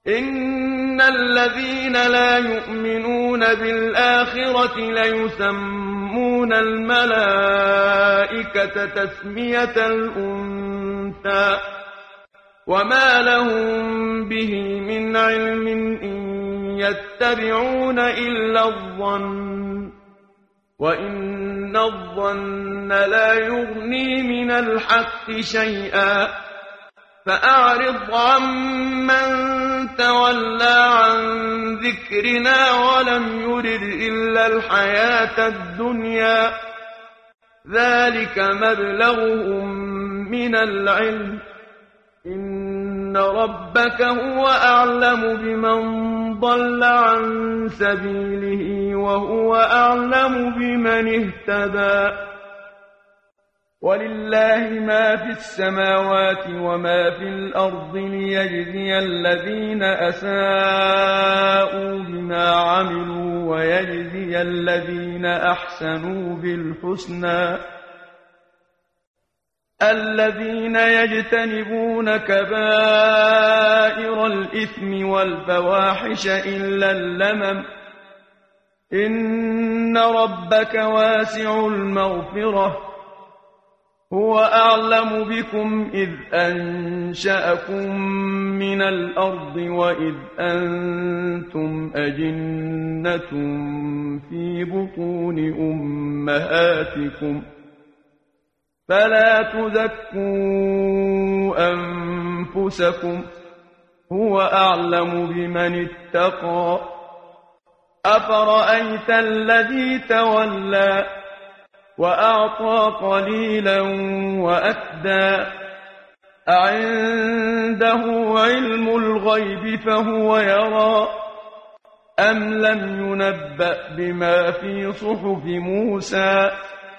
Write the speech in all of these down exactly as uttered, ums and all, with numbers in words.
إن الذين لا يؤمنون بالآخرة ليسمون الملائكة تسمية الأنثى وما لهم به من علم إن يتبعون إلا الظن وإن الظن لا يغني من الحق شيئا فأعرض عمن تولى عن ذكرنا ولم يرد إلا الحياة الدنيا ذلك مبلغهم من العلم إن ربك هو أعلم بمن ضل عن سبيله وهو أعلم بمن اهتدى ولله ما في السماوات وما في الأرض ليجزي الذين أساءوا بما عملوا ويجزي الذين أحسنوا بالحسنى الذين يجتنبون كبائر الإثم والفواحش إلا اللمم إن ربك واسع المغفرة هو أعلم بكم إذ أنشأكم من الأرض وإذ أنتم أجنة في بطون أمهاتكم فلا تزكوا أنفسكم هو أعلم بمن اتقى أفرأيت الذي تولى وأعطى قليلا وأكدى أعنده علم الغيب فهو يرى أم لم ينبأ بما في صحف موسى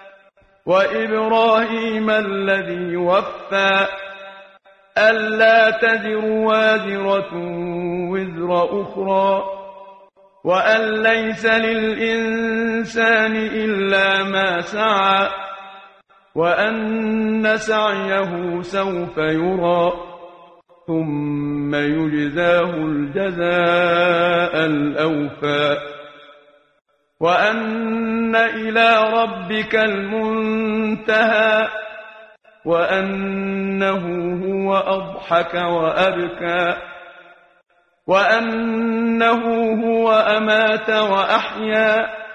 وإبراهيم الذي وفى ألا تزر وازرة وزر أخرى وأن ليس للإنسان إلا ما سعى وأن سعيه سوف يرى ثم يجزاه الجزاء الأوفى وأن إلى ربك المنتهى وأنه هو أضحك وأبكى وأنه هو أمات وأحيا